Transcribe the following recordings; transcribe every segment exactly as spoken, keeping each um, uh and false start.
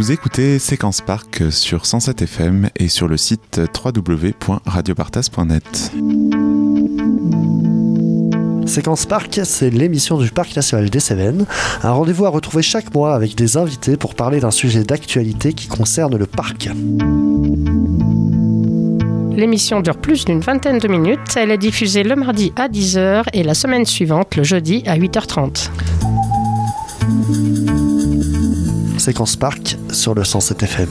Vous écoutez Séquence Parc sur cent sept F M et sur le site w w w point radio partas point net. Séquence Parc, c'est l'émission du Parc National des Cévennes. Un rendez-vous à retrouver chaque mois avec des invités pour parler d'un sujet d'actualité qui concerne le parc. L'émission dure plus d'une vingtaine de minutes. Elle est diffusée le mardi à dix heures et la semaine suivante, le jeudi à huit heures trente. Séquence Parc sur le cent sept F M.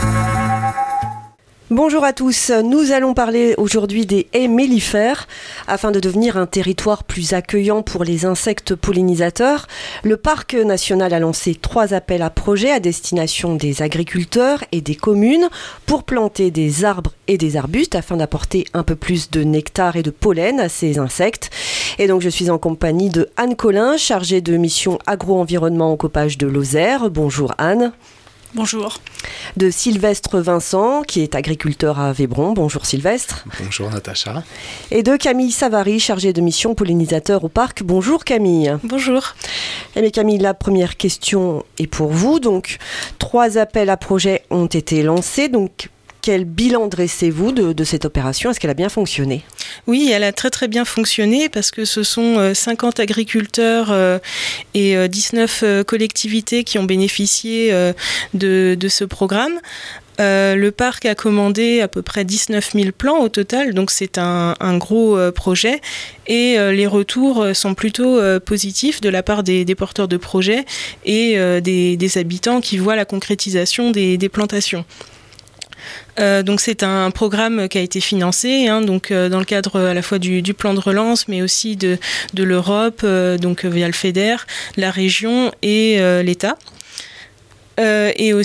Bonjour à tous, nous allons parler aujourd'hui des haies mellifères. Afin de devenir un territoire plus accueillant pour les insectes pollinisateurs, le Parc national a lancé trois appels à projets à destination des agriculteurs et des communes pour planter des arbres et des arbustes afin d'apporter un peu plus de nectar et de pollen à ces insectes. Et donc je suis en compagnie de Anne Collin, chargée de mission agro-environnement au copage de Lozère. Bonjour Anne. Bonjour. De Sylvestre Vincent, qui est agriculteur à Vébron. Bonjour Sylvestre. Bonjour Natacha. Et de Camille Savary, chargée de mission pollinisateur au parc. Bonjour Camille. Bonjour. Eh bien Camille, la première question est pour vous. Donc, trois appels à projets ont été lancés. Donc, quel bilan dressez-vous de, de cette opération ? Est-ce qu'elle a bien fonctionné ? Oui, elle a très très bien fonctionné parce que ce sont cinquante agriculteurs euh, et euh, dix-neuf euh, collectivités qui ont bénéficié euh, de, de ce programme. Euh, le parc a commandé à peu près dix-neuf mille plants au total, donc c'est un, un gros euh, projet et euh, les retours sont plutôt euh, positifs de la part des, des porteurs de projets et euh, des, des habitants qui voient la concrétisation des, des plantations. Euh, donc c'est un programme qui a été financé hein, donc, euh, dans le cadre à la fois du, du plan de relance mais aussi de, de l'Europe, euh, donc via le FEDER, la région et euh, l'État. Euh, et aussi